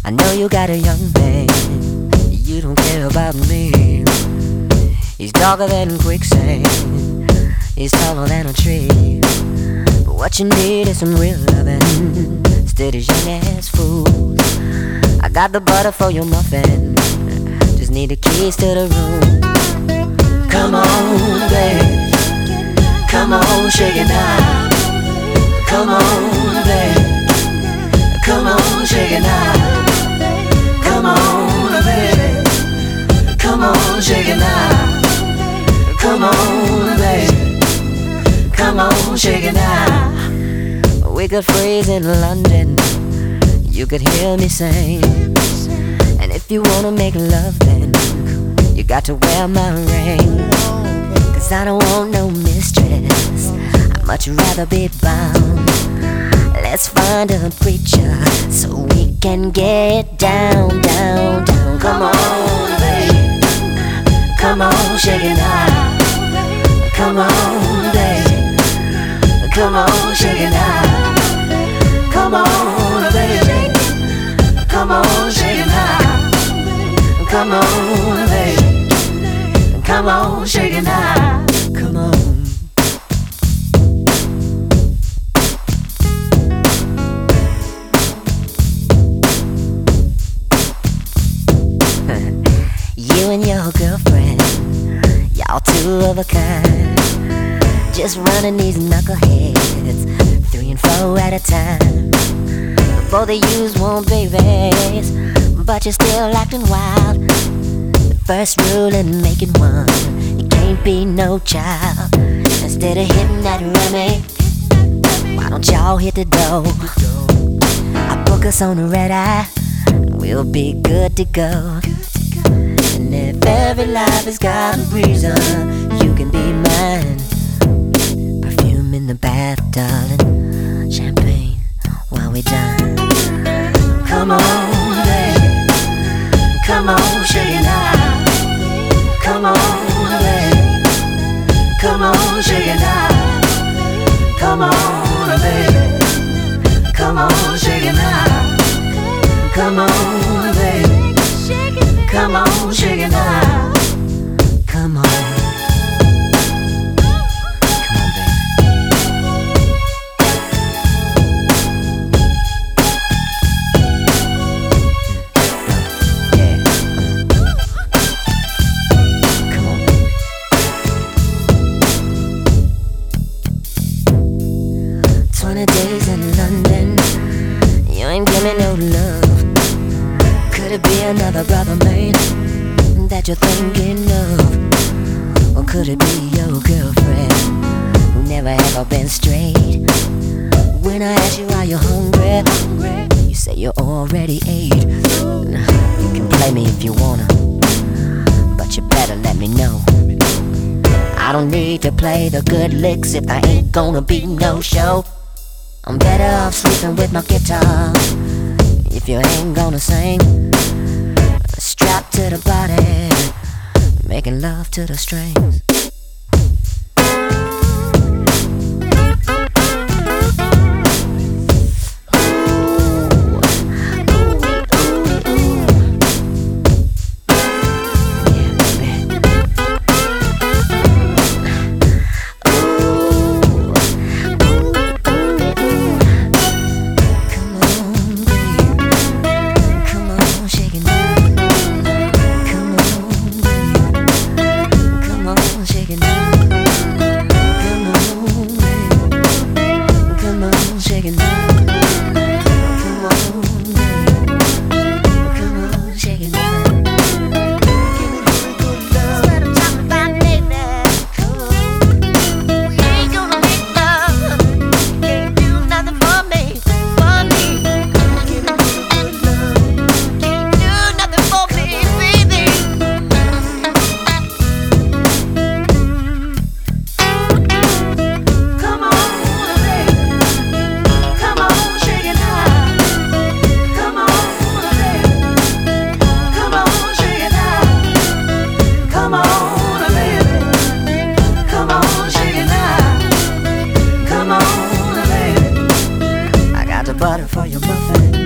I know you got a young man, you don't care about me. He's darker than quicksand, he's taller than a tree. But what you need is some real loving, instead of young ass fools. I got the butter for your muffin, just need the keys to the room. Come on, babe, come on, shake it now. Come on, babe, come on, shake it now. Come on, baby, come on, shake it now. Come on, baby, come on, shake it now. We could freeze in London, you could hear me sing. And if you wanna make love, then you got to wear my ring. Cause I don't want no mistress, I'd much rather be bound. Let's find a preacher so we can get down, down, down. Come on, baby, come on, shake it now. Come on, baby, come on, shake it now. Come on, baby, come on, shake it now. Come on, baby, come on, shake it now. Come on. You and your girlfriend, y'all two of a kind, just running these knuckleheads 3 and 4 at a time. Both of yous want babies, but you're still acting wild. The first rule in making one, you can't be no child. Instead of hitting that rummy, why don't y'all hit the dough? I book us on the red eye, we'll be good to go. And if every life has got a reason, you can be mine. Perfume in the bath, darling, champagne while we dine. Come on, baby, come on, shake it now. Come on, baby, come on, shake it now. Come on, baby, come on, shake it now. Come on, baby, come on, shake it now. Come on. Come on, baby. 20 days in London, you ain't give me no love. Could it be another brother, man, that you're thinking of? Or could it be your girlfriend who never ever been straight? When I ask you, are you hungry, you say you already ate. You can play me if you wanna, but you better let me know. I don't need to play the good licks if there ain't gonna be no show. I'm better off sleeping with my guitar if you ain't gonna sing. Strapped to the body, making love to the strings. butter for your muffin.